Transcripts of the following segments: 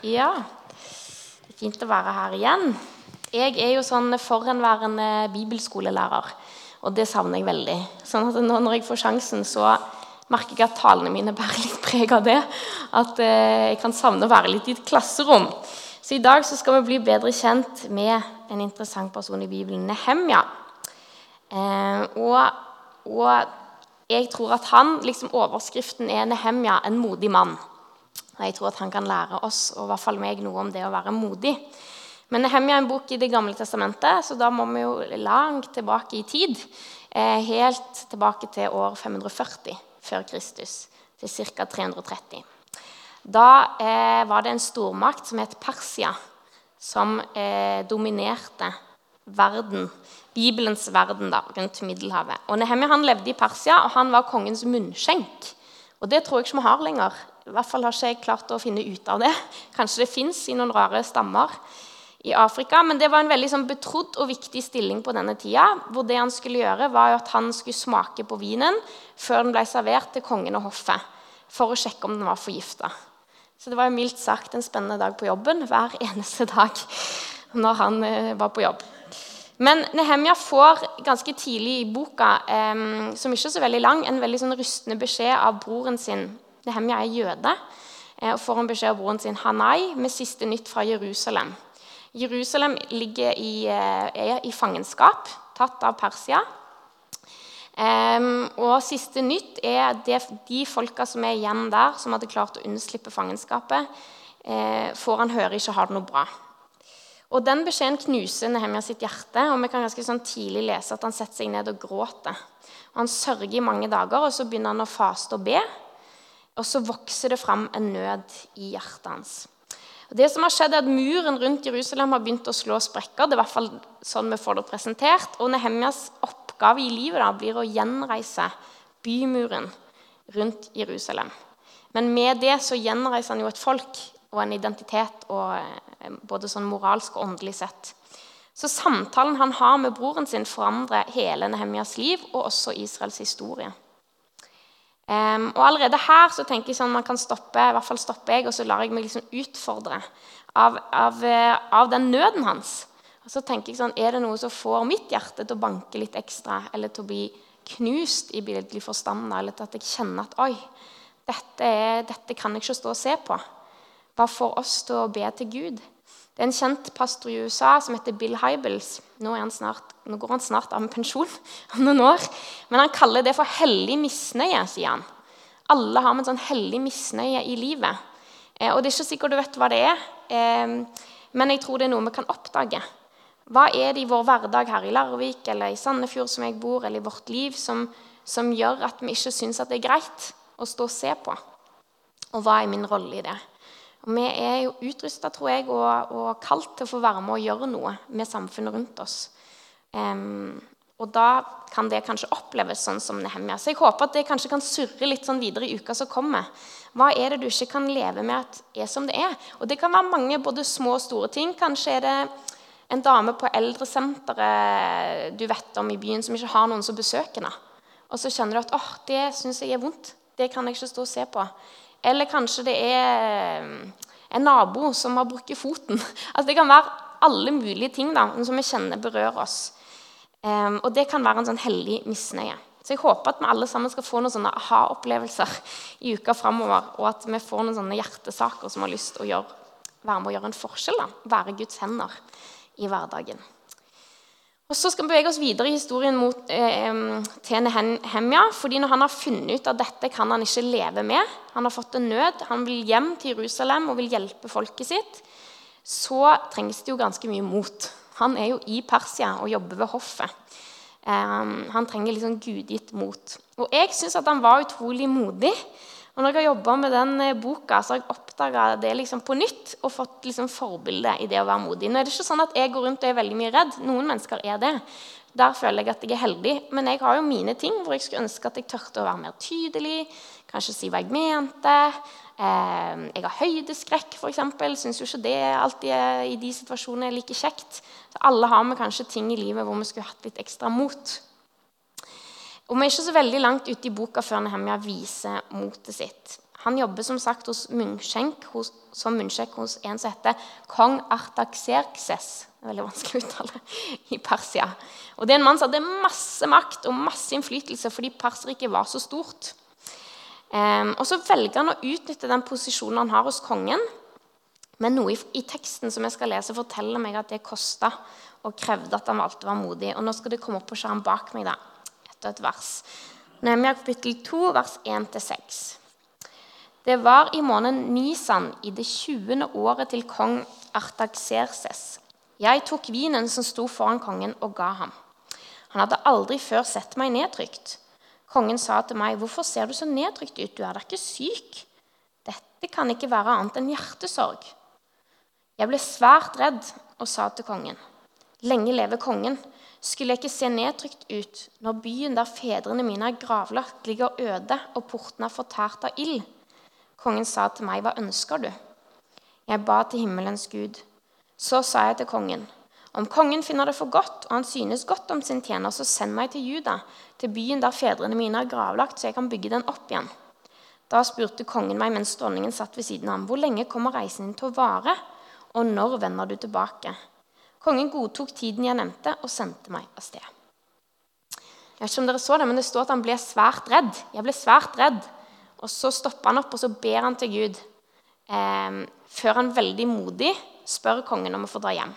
Ja, det er fint å være her igjen. Jeg er jo sånn forhenværende bibelskolelærer, og det savner jeg veldig. Sånn at nå når jeg får sjansen, så merker jeg at talene mine bærer litt preg av det. At jeg kan savne å være litt i et klasserom. Så i dag så skal vi bli bedre kjent med en interessant person i Bibelen, Nehemja. Og jeg tror at han, overskriften er Nehemja, en modig mann. Jeg tror at han kan lære oss, og i hvert fall meg, noe om det å være modig. Men Nehemja er en bok i Det gamle testamentet, så da må vi jo langt tilbake i tid. Helt tilbake til år 540 før Kristus, til ca. 330. Da var det en stormakt som het Persia, som dominerte verden, Bibelens verden da, rundt Middelhavet. Og Nehemja han levde i Persia, og han var kongens munnskjenk. Og det tror jeg ikke vi har lenger. I hvert fall har ikke jeg klart å finne ut av det. Kanskje det finnes i noen rare stammer i Afrika, men det var en veldig betrodd og viktig stilling på denne tida, hvor det han skulle gjøre var at han skulle smake på vinen før den ble servert til kongen og hoffet, for å sjekke om den var forgiftet. Så det var jo mildt sagt en spennende dag på jobben, hver eneste dag når han var på jobb. Men Nehemja får ganske tidlig i boka, som ikke er så veldig lang, en veldig rystende beskjed av broren sin. Nehemja er jøde, og får en beskjed av broren sin Hanai med siste nytt fra Jerusalem. Jerusalem ligger er i fangenskap, tatt av Persia. Og siste nytt er de folka som er igjen der, som hadde klart å unnslippe fangenskapet, får han høre ikke har det noe bra. Og den beskjeden knuser Nehemja sitt hjerte, og vi kan ganske tidlig lese at han setter seg ned og gråter. Og han sørger i mange dager, og så begynner han å faste og be, og så vokser det fram en nød i hjertet hans. Og det som har skjedd er at muren rundt Jerusalem har begynt å slå sprekker, det er i hvert fall sånn vi får det presentert, og Nehemjas oppgave i livet da blir å gjenreise bymuren rundt Jerusalem. Men med det så gjenreiser han jo et folk, og en identitet, og både moralsk og åndelig sett. Så samtalen han har med broren sin forandrer hele Nehemjas liv, og også Israels historie. Og allerede her så tenker jeg man kan stoppe, i hvert fall stopper jeg, og så lar jeg meg utfordre av den nøden hans. Og så tenker jeg er det noe som får mitt hjerte til å banke litt ekstra, eller til å bli knust i bildelig forstand, eller til at jeg kjenner at oi, dette kan jeg ikke stå og se på. Hva får oss til å be til Gud? Det er en kjent pastor i USA som heter Bill Hybels. Nå går han snart av med pensjon om noen år. Men han kaller det for hellig misnøye, sier han. Alle har med en sånn hellig misnøye i livet. Og det er ikke sikkert du vet hva det er, men jeg tror det er noe vi kan oppdage. Hva er det i vår hverdag her i Larvik, eller i Sandefjord som jeg bor, eller i vårt liv, som gjør at vi ikke synes at det er greit å stå og se på? Og hva er min rolle i det? Og vi er jo utrustet, tror jeg, og kalt til å få være med og gjøre noe med samfunnet rundt oss. Og da kan det kanskje oppleves sånn som Nehemja. Så jeg håper at det kanskje kan surre litt videre i uka som kommer. Hva er det du ikke kan leve med at er som det er? Og det kan være mange både små og store ting. Kanskje er det en dame på eldresenteret du vet om i byen som ikke har noen som besøker henne. Og så kjenner du at det synes jeg er vondt. Det kan jeg ikke stå og se på. Eller kanskje det er en nabo som har brukket foten. Altså det kan være alle mulige ting da, som vi kjenner berører oss. Og det kan være en sånn hellig misnøye. Så jeg håper at vi alle sammen skal få noen sånne aha-opplevelser i uka fremover, og at vi får noen sånne hjertesaker som har lyst til å være med å gjøre en forskjell, da. Være Guds hender i hverdagen. Og så skal vi bevege oss videre i historien til Nehemja, fordi når han har funnet ut at dette kan han ikke leve med, han har fått en nød, han vil hjem til Jerusalem og vil hjelpe folket sitt, så trengs det jo ganske mye mot. Han er jo i Persia og jobber ved hoffet. Han trenger gudgitt mot. Og jeg synes at han var utrolig modig, og når jeg har jobbet med den boka, så har jeg oppdaget det på nytt, og fått forbilde i det å være modig. Nå er det ikke sånn at jeg går rundt og er veldig mye redd. Noen mennesker er det. Der føler jeg at jeg er heldig. Men jeg har jo mine ting hvor jeg skulle ønske at jeg tørte å være mer tydelig, kanskje si hva jeg mente. Jeg har høydeskrekk, for eksempel. Synes jo ikke det alltid i de situasjonene er like kjekt. Så alle har vi kanskje ting i livet hvor vi skulle hatt litt ekstra mot. Og vi er ikke så veldig langt ute i boka før Nehemja viser motet sitt. Han jobber som sagt som munnskjenk hos en som heter kong Artaxerxes. Det er veldig vanskelig å uttale i Persia. Og det er en mann som hadde masse makt og masse innflytelse fordi Perseriket var så stort. Og så velger han å utnytte den posisjonen han har hos kongen, men noe i teksten som jeg skal lese forteller meg at det kostet og krevde at han valgte å være modig. Og nå skal det komme opp på skjerm bak meg da, etter et vers. Nehemia kapittel 2, vers 1-6. Det var i måneden Nisan i det 20. året til kong Artaxerxes. Jeg tok vinen som sto foran kongen og ga ham. Han hadde aldri før sett meg nedtrykt. Kongen sa til meg, hvorfor ser du så nedtrykt ut? Du er da ikke syk. Dette kan ikke være annet enn hjertesorg. Jeg ble svært redd og sa til kongen, lenge leve kongen. Skulle jeg ikke se nedtrykt ut når byen der fedrene mine er gravlagt ligger øde og porten er fortært av ild? Kongen sa til meg, hva ønsker du? Jeg ba til himmelens Gud. Så sa jeg til kongen, om kongen finner det for godt, og han synes godt om sin tjener, så send meg til Juda, til byen der fedrene mine er gravlagt, så jeg kan bygge den opp igjen. Da spurte kongen meg mens dronningen satt ved siden av ham, hvor lenge kommer reisen din til å vare, og når vender du tilbake? Kongen godtok tiden jeg nevnte, og sendte meg av sted. Jeg vet ikke om dere så det, men det står at han ble svært redd. Jeg ble svært redd. Og så stopper han opp, og så ber han til Gud. Før han veldig modig spør kongen om å få dra hjem.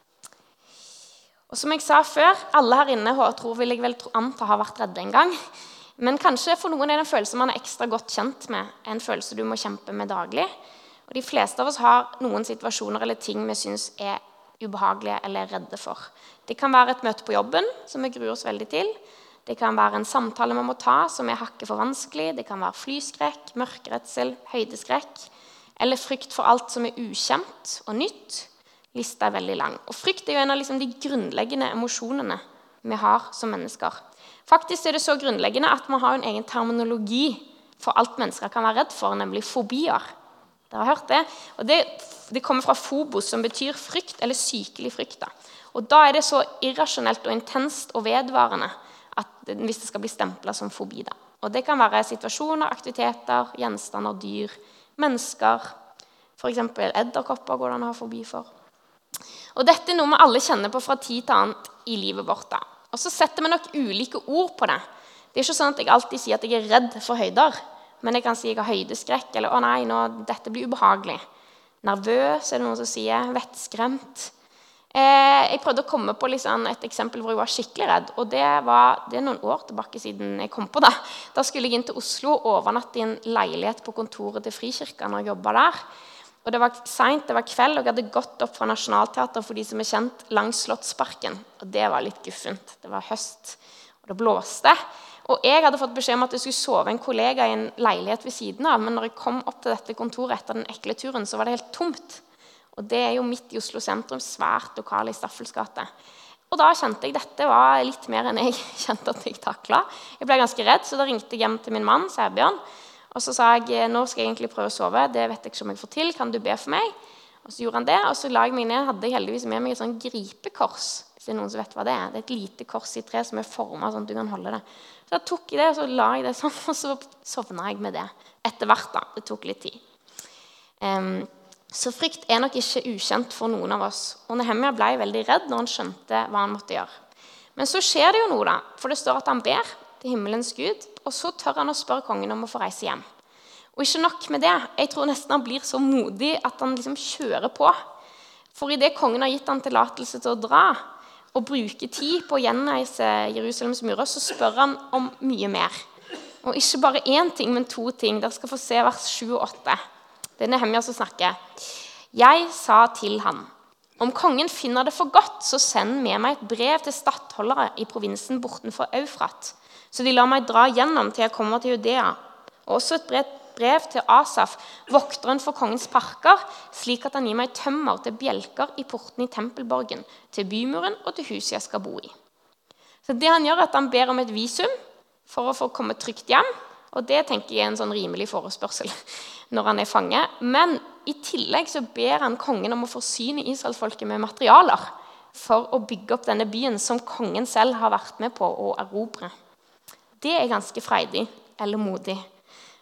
Og som jeg sa før, alle her inne vil jeg vel anta har vært redde en gang. Men kanskje for noen er det en følelse man er ekstra godt kjent med, en følelse du må kjempe med daglig. Og de fleste av oss har noen situasjoner eller ting vi synes er ubehagelige eller redde for. Det kan være et møte på jobben, som vi gruer oss veldig til. Det kan være en samtale man må ta, som er hakket for vanskelig. Det kan være flyskrekk, mørkeredsel, høydeskrekk, eller frykt for alt som er ukjent og nytt. Lista er veldig lang. Og frykt er jo en av de grunnleggende emosjonene vi har som mennesker. Faktisk er det så grunnleggende at man har en egen terminologi for alt mennesker kan være redd for, nemlig fobier. Dere har hørt det? Og det kommer fra phobos, som betyr frykt eller sykelig frykt. Og da er det så irrasjonelt og intenst og vedvarende hvis det skal bli stemplet som fobi. Og det kan være situasjoner, aktiviteter, gjenstander, dyr, mennesker, for eksempel edderkopper går det an å ha fobi for. Og dette er noe vi alle kjenner på fra tid til annet i livet vårt. Og så setter vi nok ulike ord på det. Det er ikke sånn at jeg alltid sier at jeg er redd for høyder, men jeg kan si at jeg har høydeskrekk, eller å nei, dette blir ubehagelig. Nervøs er det noen som sier, vettskremt. Jeg prøvde å komme på et eksempel hvor jeg var skikkelig redd, og det er noen år tilbake siden jeg kom på det. Da skulle jeg inn til Oslo og overnatte i en leilighet på kontoret til Frikirka når jeg jobbet der. Og det var sent, det var kveld, og jeg hadde gått opp fra Nationaltheatret for de som er kjent langs Slottsparken. Og det var litt guffent. Det var høst, og det blåste. Og jeg hadde fått beskjed om at jeg skulle sove en kollega i en leilighet ved siden av, men når jeg kom opp til dette kontoret etter den ekle turen, så var det helt tomt. Og det er jo midt i Oslo sentrum, svært lokale i Staffels gate. Og da kjente jeg dette var litt mer enn jeg kjente at jeg taklet. Jeg ble ganske redd, så da ringte jeg hjem til min mann, Sæbjørn. Og så sa jeg, nå skal jeg egentlig prøve å sove, det vet jeg ikke om jeg får til, kan du be for meg? Og så gjorde han det, og så la jeg meg ned, hadde jeg heldigvis med meg et sånn gripekors, hvis det er noen som vet hva det er. Det er et lite kors i tre som er formet sånn at du kan holde det. Så da tok jeg det, og så la jeg det sånn, og så sovnet jeg med det. Etter hvert da, det tok litt tid. Så frykt er nok ikke ukjent for noen av oss. Og Nehemia ble veldig redd når han skjønte hva han måtte gjøre. Men så skjer det jo noe da, for det står at han ber til himmelens Gud, og så tør han å spørre kongen om å få reise hjem. Og ikke nok med det, jeg tror nesten han blir så modig at han kjører på. For i det kongen har gitt han tillatelse til å dra, og bruke tid på å gjenreise Jerusalems murer, så spør han om mye mer. Og ikke bare én ting, men to ting. Dere skal få se vers 7 og 8. Det er Nehemia som snakker. Jeg sa til han, om kongen finner det for godt, så send med meg et brev til stattholdere i provinsen bortenfor Eufrat, så de lar meg dra gjennom til jeg kommer til Judea. Og også et brev til Asaf, vokteren for kongens parker, slik at han gir meg tømmer til bjelker i porten i tempelborgen, til bymuren og til huset jeg skal bo i. Så det han gjør er at han ber om et visum for å få komme trygt hjem, og det tenker jeg er en sånn rimelig forespørsel når han er fange. Men i tillegg så ber han kongen om å forsyne Israelsfolket med materialer for å bygge opp denne byen som kongen selv har vært med på å erobre. Det er ganske freidig eller modig.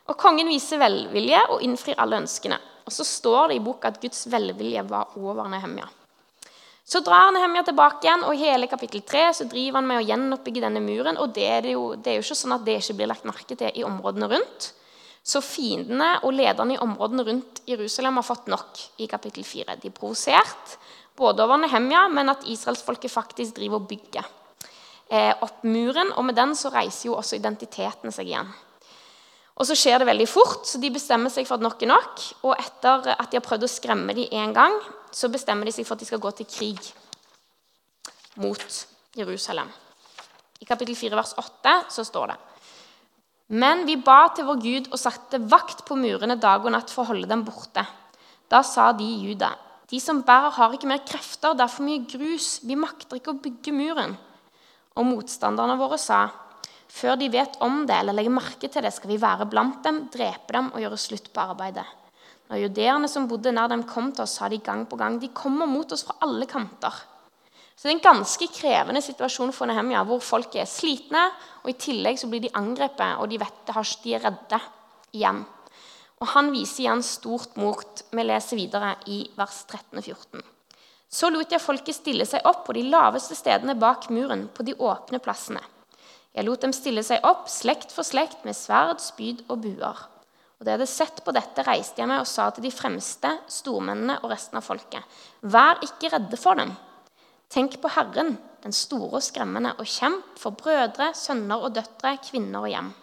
Og kongen viser velvilje og innfrir alle ønskene. Og så står det i boka at Guds velvilje var over Nehemia. Så drar Nehemia tilbake igjen, og i hele kapittel 3 så driver han med å gjenoppbygge denne muren, og det er jo ikke sånn at det ikke blir lagt merke til i områdene rundt. Så fiendene og lederne i områdene rundt Jerusalem har fått nok i kapittel 4. De provosert både over Nehemia, men at Israelsfolket faktisk driver og bygger opp muren, og med den så reiser jo også identiteten seg igjen. Og så skjer det veldig fort, så de bestemmer seg for at nok er nok, og etter at de har prøvd å skremme dem en gang, så bestemmer de seg for at de skal gå til krig mot Jerusalem. I kapittel 4, vers 8 så står det: Men vi ba til vår Gud og satte vakt på murene dag og natt for å holde dem borte. Da sa de i Juda: De som bærer har ikke mer krefter, det er for mye grus, vi makter ikke å bygge muren. Og motstanderne våre sa: Før de vet om det eller legger merke til det, skal vi være blant dem, drepe dem og gjøre slutt på arbeidet. Når judeerne som bodde nær dem kom til oss, sa de gang på gang: De kommer mot oss fra alle kanter. Så det er en ganske krevende situasjon for Nehemia, hvor folk er slitne, og i tillegg så blir de angrepet, og de er redde igjen. Og han viser igjen stort mot. Vi leser videre i vers 13 og 14. Så lot jeg folket stille seg opp på de laveste stedene bak muren, på de åpne plassene. Jeg lot dem stille seg opp, slekt for slekt, med sverd, spyd og buer. Og da jeg hadde sett på dette, reiste jeg meg og sa til de fremste, stormennene og resten av folket: Vær ikke redde for dem. Tenk på Herren, den store og skremmende, og kjemp for brødre, sønner og døtre, kvinner og hjem.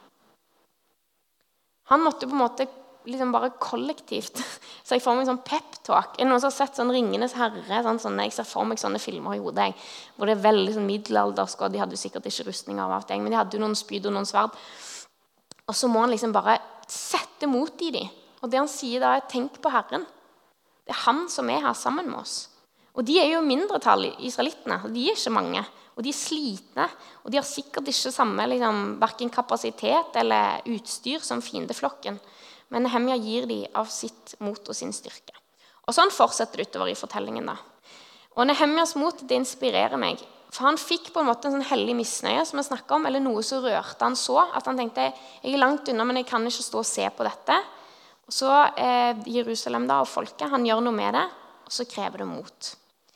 Han måtte på en måte liksom bare kollektivt. Så jeg får meg sånn pep-talk. Er det noen som har sett sånn Ringenes herre? Sånn, jeg ser for meg sånne filmer i hodet, hvor det er veldig sånn middelaldersk, og de hadde jo sikkert ikke rustning av alt, men de hadde jo noen spyd og noen sverd. Og så må han liksom bare sette mot i dem. Og det han sier da er: tenk på Herren. Det er han som er her sammen med oss. Og de er jo mindretall, israelittene. De er ikke mange. Og de er slitne. Og de har sikkert ikke samme hverken kapasitet eller utstyr som fiendeflokken. Men Nehemia gir de av sitt mot og sin styrke. Og sånn fortsetter det utover i fortellingen da. Og Nehemias mot, det inspirerer meg. For han fikk på en måte en sånn hellig misnøye, som jeg snakket om, eller noe som rørte han så, at han tenkte: jeg er langt unna, men jeg kan ikke stå og se på dette. Og så Jerusalem da, og folket, han gjør noe med det, og så krever det mot.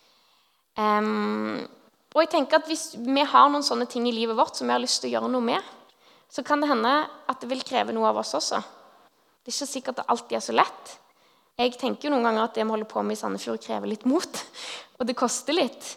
Og jeg tenker at hvis vi har noen sånne ting i livet vårt som vi har lyst til å gjøre noe med, så kan det hende at det vil kreve noe av oss også. Det er ikke sikkert at alltid er så lett. Jeg tenker jo noen ganger at det vi holder på med i Sandefjord krever litt mot, og det koster litt.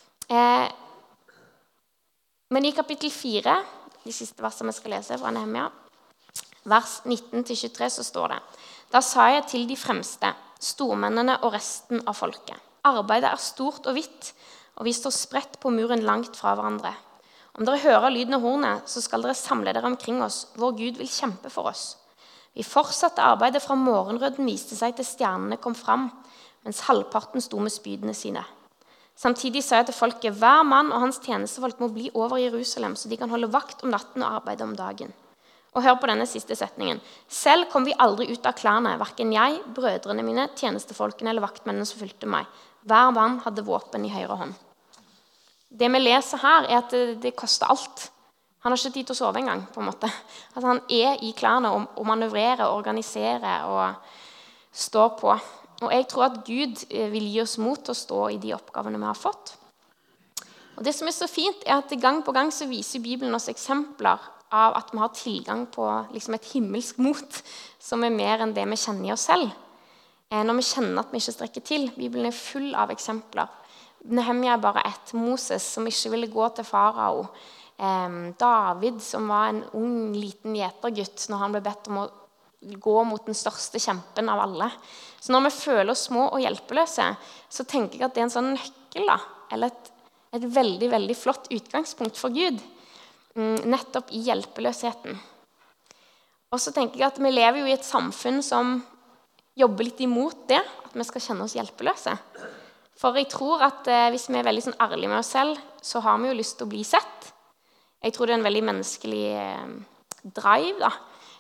Men i kapittel 4, de siste versene vi skal lese fra Nehemia, vers 19-23, så står det: Da sa jeg til de fremste, stormennene og resten av folket: Arbeidet er stort og vidt, og vi står spredt på muren langt fra hverandre. Om dere hører lyden av hornet, så skal dere samle dere omkring oss. Vår Gud vil kjempe for oss. Vi fortsatte arbeidet fra morgenrøden viste seg til stjernene kom fram, mens halvparten sto med spydene sine. Samtidig sa jeg til folket: Hver mann og hans tjenestefolk må bli over Jerusalem, så de kan holde vakt om natten og arbeide om dagen. Og hør på denne siste setningen: Selv kom vi aldri ut av klærne, hverken jeg, brødrene mine, tjenestefolkene eller vaktmennene som fulgte meg. Hver mann hadde våpen i høyre hånd. Det vi leser her, er at det koster alt. Han har ikke tid til å sove engang, på en måte. Altså, han er i klærne og manøvrerer, organiserer og står på. Og jeg tror at Gud vil gi oss mot til å stå i de oppgavene vi har fått. Og det som er så fint, er at gang på gang så viser Bibelen oss eksempler av at vi har tilgang på et himmelsk mot som er mer enn det vi kjenner i oss selv. Når vi kjenner at vi ikke strekker til. Bibelen er full av eksempler. Nehemia er bare ett. Moses som ikke ville gå til farao. David som var en ung, liten gjetergutt når han ble bedt om å gå mot den største kjempen av alle. Så når vi føler oss små og hjelpeløse, så tenker jeg at det er en sånn nøkkel da, eller et veldig, veldig flott utgangspunkt for Gud, nettopp i hjelpeløsheten. Og så tenker jeg at vi lever jo i et samfunn som jobber litt imot det, at vi skal kjenne oss hjelpeløse. For jeg tror at hvis vi er veldig sånn ærlige med oss selv, så har vi jo lyst til å bli sett. Jeg tror det er en veldig menneskelig drive da.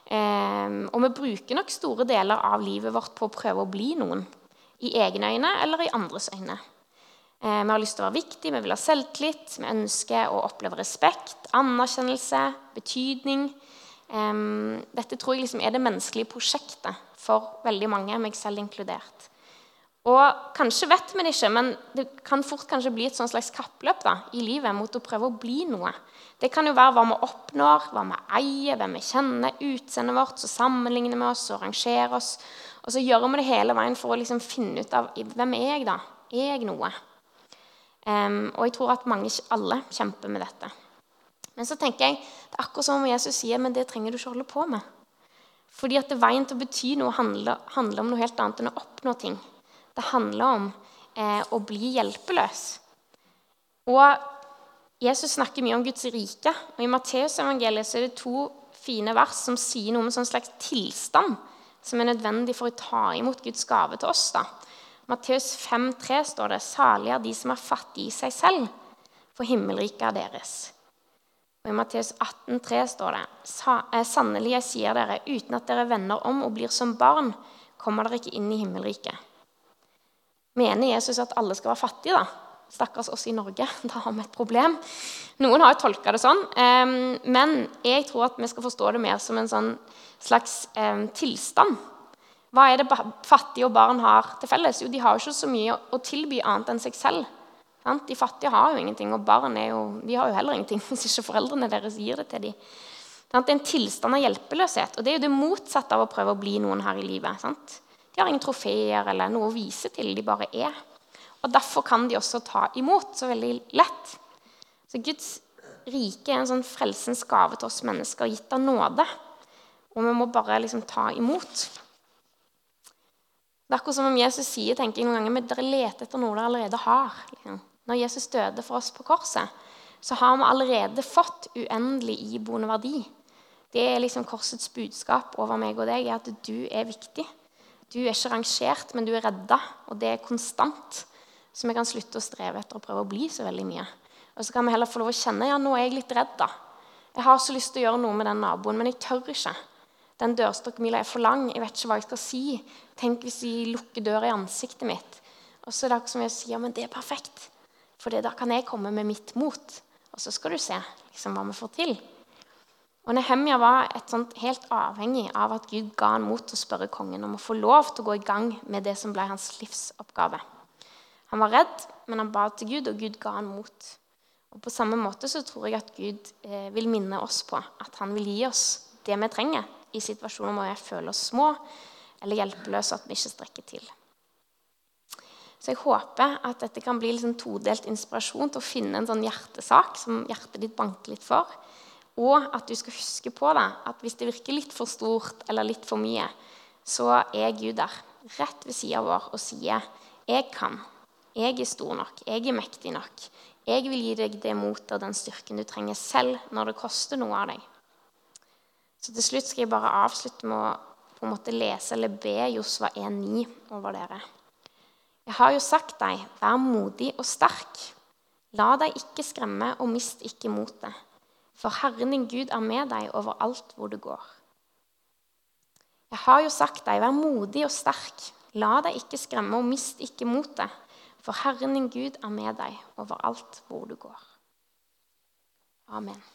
Og vi bruker nok store deler av livet vårt på å prøve å bli noen, i egne øyne eller i andres øyne. Vi har lyst til å være viktige, vi vil ha selvtillit, vi ønsker å oppleve respekt, anerkjennelse, betydning. Dette tror jeg liksom er det menneskelige prosjektet for veldig mange, meg selv inkludert. Og kanskje vet vi det ikke, men det kan fort kanskje bli et sånn slags kappløp da, i livet mot å prøve å bli noe. Det kan jo være hva vi oppnår, hva vi eier, hvem vi kjenner, utseendet vårt, så sammenligner vi oss og rangerer oss. Og så gjør vi det hele veien for å liksom finne ut av hvem er jeg da? Er jeg noe? Og jeg tror at alle kjemper med dette. Men så tenker jeg, det er akkurat som om Jesus sier, men det trenger du ikke holde på med. Fordi at veien til å bety noe handler om noe helt annet enn å oppnå ting. Det handler om å bli hjelpeløs. Og Jesus snakker mye om Guds rike. Og i Matteus-evangeliet så er det 2 fine vers som sier noe om en sånn slags tilstand som er nødvendig for å ta imot Guds gave til oss. Da. Matteus 5,3 står det, «Salig er de som er fattige i seg selv, for himmelriket er deres.» Og i Matteus 18,3 står det, «Sannelig jeg sier dere, uten at dere vender om og blir som barn, kommer dere ikke inn i himmelriket.» Mener Jesus at alle skal være fattige da? Stakkars oss i Norge, da har vi et problem. Noen har jo tolket det sånn, men jeg tror at vi skal forstå det mer som en sånn slags tilstand. Hva er det fattige og barn har til felles? Jo, de har jo ikke så mye å tilby annet enn seg selv. De fattige har jo ingenting, og barn de har jo heller ingenting hvis ikke foreldrene deres gir det til dem. Det er en tilstand av hjelpeløshet, og det er jo det motsatte av å prøve å bli noen her i livet. Sant? De har ingen trofeer eller noe å vise til, de bare er. Og derfor kan de også ta imot så veldig lett. Så Guds rike er en sånn frelsens gave til oss mennesker, gitt av nåde. Og vi må bare liksom ta imot. Det er akkurat som om Jesus sier, tenker jeg noen ganger, men dere leter etter noe dere allerede har. Når Jesus døde for oss på korset, så har vi allerede fått uendelig iboende verdi. Det er liksom korsets budskap over meg og deg, er at du er viktig. Du er ikke rangert, men du er redda, og det er konstant. Så vi kan slutte å streve etter å prøve å bli så veldig mye. Og så kan vi heller få lov å kjenne, ja, nå er jeg litt redd da. Jeg har så lyst til å gjøre noe med den naboen, men jeg tør ikke. Den dørstokkmila er for lang, jeg vet ikke hva jeg skal si. Tenk hvis jeg lukker døra i ansiktet mitt. Og så er det akkurat som jeg sier, men det er perfekt. For da kan jeg komme med mitt mot. Og så skal du se liksom, hva vi får til. Og Nehemia var helt avhengig av at Gud ga han mot til å spørre kongen om å få lov til å gå i gang med det som ble hans livsoppgave. Han var redd, men han ba til Gud, og Gud ga han mot. Og på samme måte så tror jeg at Gud vil minne oss på at han vil gi oss det vi trenger i situasjoner hvor vi føler oss små eller hjelpeløse, at vi ikke strekker til. Så jeg håper at dette kan bli liksom todelt inspirasjon til å finne en sånn hjertesak som hjertet ditt banker litt for, og at du skal huske på det, at hvis det virker litt for stort eller litt for mye, så er Gud der, rett ved siden vår, og sier, jeg kan, jeg er stor nok, jeg er mektig nok, jeg vil gi deg det motet og den styrken du trenger selv når det koster noe av deg. Så til slutt skal jeg bare avslutte med å på en måte lese eller be Josva 1,9 over dere. Jeg har jo sagt deg, vær modig og sterk. La deg ikke skremme og mist ikke motet. For Herren din Gud er med deg overalt hvor du går. Jeg har jo sagt deg, vær modig og sterk. La deg ikke skremme og mist ikke motet. For Herren din Gud er med deg overalt hvor du går. Amen.